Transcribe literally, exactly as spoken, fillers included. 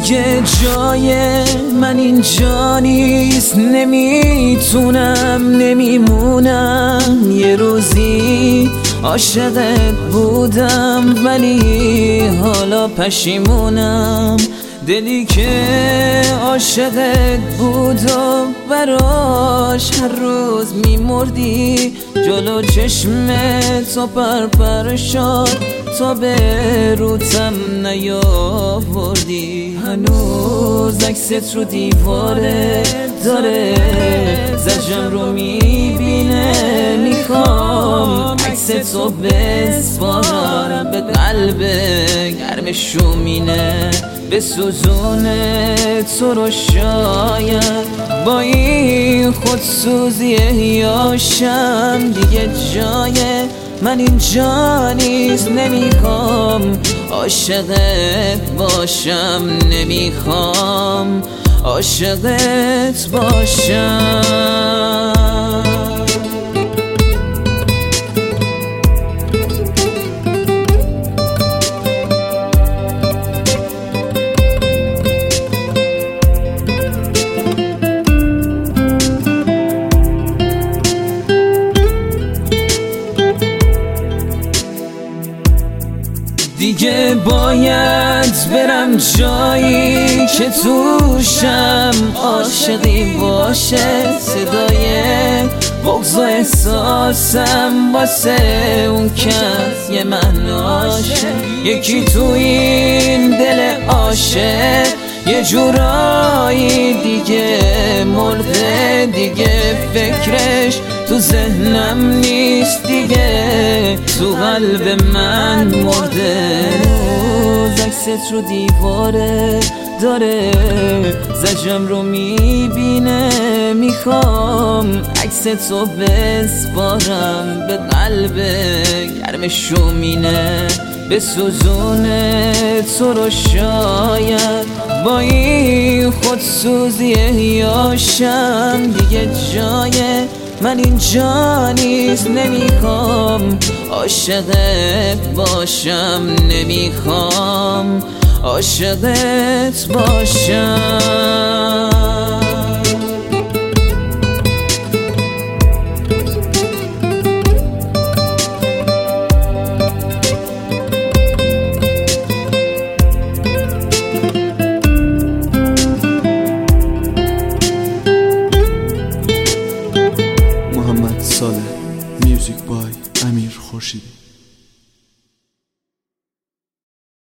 دیگه جای من اینجا نیست، نمیتونم نمیمونم. یه روزی عاشقت بودم ولی حالا پشیمونم. دلی که عاشقت بود و براش هر روز میمردی، جلو چشمت تو پرپر شد تا به روتم نیاوردی. هنوز عکست رو دیواره داره، زجرم رو میبینه. میخوام عکست رو بسپارم به قلب گرم شومینه، به سوزونه تو رو شاید با این خودسوزی یاشم. دیگه جای من اینجا نیست، نمیخوام عاشقت باشم، نمیخوام عاشقت باشم. دیگه باید برم جایی که توشم عاشقی باشه، صدای بغض و احساسم واسه اون کس یه معناشه. یکی تو این دل عاشق یه جورایی دیگه مرده، دیگه فکرش تو ذهنم نیست، دیگه تو قلب من مرده. روز عکست رو دیواره داره، زجرم رو میبینه. میخوام عکست رو بسپارم به قلب گرم شومینه، به سوزونه تو رو شاید با این خودسوزی یاشم. دیگه جای من اینجا نیست، نمیخوام عاشقت باشم، نمیخوام عاشقت باشم. محمد صالح، میوزیک بای امیر خورشیدی.